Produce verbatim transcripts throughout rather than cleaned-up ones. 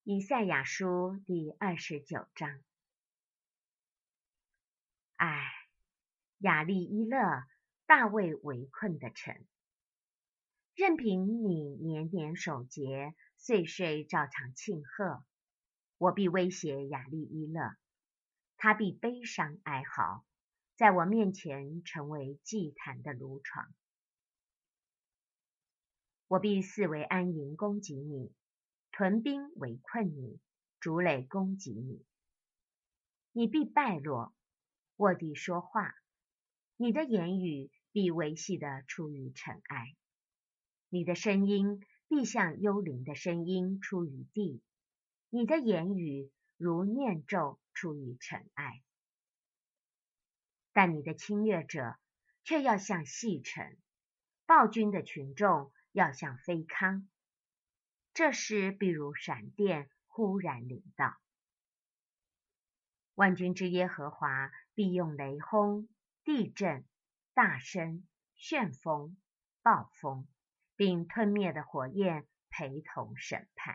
以赛亚书第二十九章。唉，亚利伊勒，大卫围困的城，任凭你年年守节，岁岁照常庆贺，我必威胁亚利伊勒，他必悲伤哀嚎，在我面前成为祭坛的炉床。我必四围安营攻击你，屯兵围困你，筑垒攻击你。你必败落，卧地说话，你的言语必微细地出于尘埃，你的声音必像幽灵的声音出于地，你的言语如念咒出于尘埃。但你的侵略者却要像细尘，暴君的群众要像飞糠，这时必如闪电忽然临到。万军之耶和华必用雷轰、地震、大声、旋风、暴风，并吞灭的火焰陪同审判。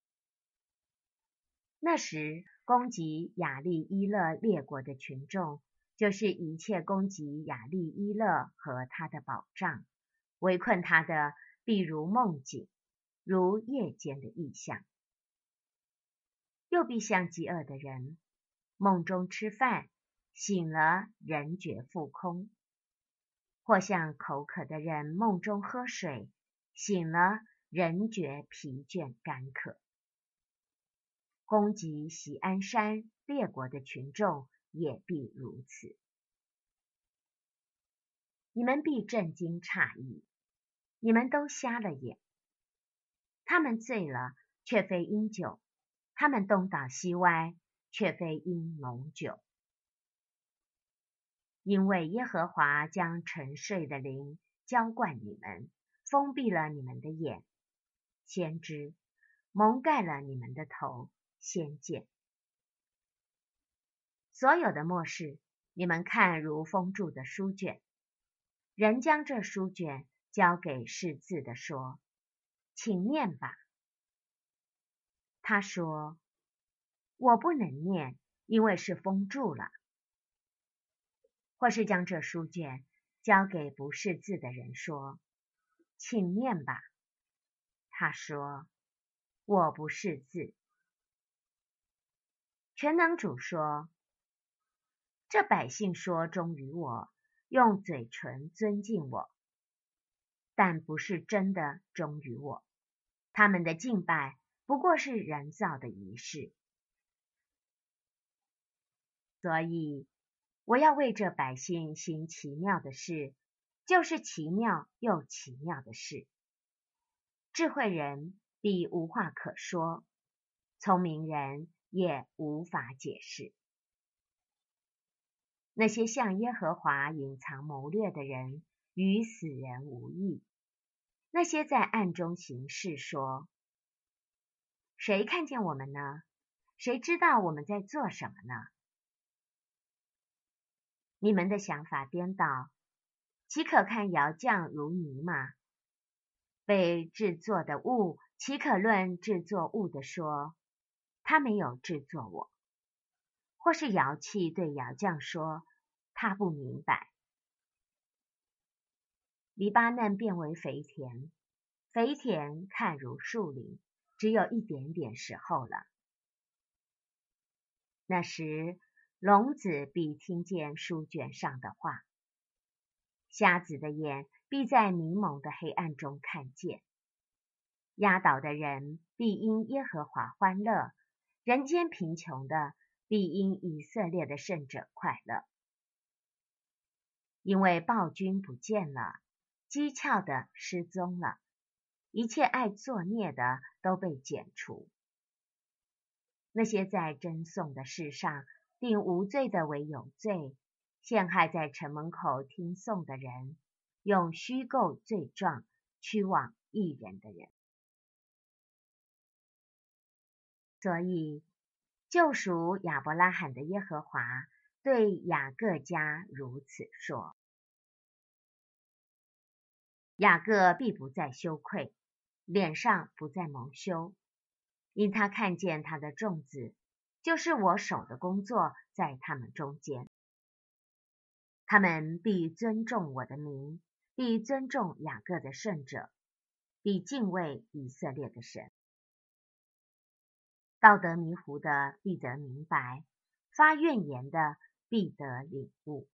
那时攻击亚利伊勒列国的群众，就是一切攻击亚利伊勒和他的保障，围困他的必如梦境，如夜间的异象。又必像饥饿的人，梦中吃饭，醒了人觉腹空；或像口渴的人梦中喝水，醒了人觉疲倦干渴。攻击锡安山列国的群众也必如此。你们必震惊诧异，你们都瞎了眼。他们醉了，却非因酒；他们东倒西歪，却非因浓酒。因为耶和华将沉睡的灵浇灌你们，封闭了你们的眼，先知蒙盖了你们的头，先见。所有的默示，你们看如封住的书卷，人将这书卷交给识字的说：请念吧。他说：我不能念，因为是封住了。或是将这书卷交给不识字的人说：请念吧。他说：我不识字。全能主说：这百姓说忠于我，用嘴唇尊敬我，但不是真的忠于我，他们的敬拜不过是人造的仪式。所以我要为这百姓行奇妙的事，就是奇妙又奇妙的事。智慧人必无话可说，聪明人也无法解释。那些向耶和华隐藏谋略的人，与死人无异。那些在暗中行事说：谁看见我们呢？谁知道我们在做什么呢？你们的想法颠倒，岂可看窑匠如泥吗？被制作的物，岂可论制作物的说：他没有制作我？或是窑器对窑匠说：他不明白。黎巴嫩变为肥田，肥田看如树林，只有一点点时候了。那时聋子必听见书卷上的话，瞎子的眼必在迷蒙的黑暗中看见。压倒的人必因耶和华欢乐，人间贫穷的必因以色列的圣者快乐。因为暴君不见了，讥诮的失踪了，一切爱作孽的都被剪除。那些在争讼的事上定无罪的为有罪，陷害在城门口听讼的人，用虚构罪状屈枉义人的人。所以救赎亚伯拉罕的耶和华对雅各家如此说：雅各必不再羞愧，脸上不再蒙羞， 因他看见他的众子，就是我手的工作在他们中间。他们必尊重我的名，必尊重雅各的圣者，必敬畏以色列的神。道德迷糊的必得明白，发怨言的必得领悟。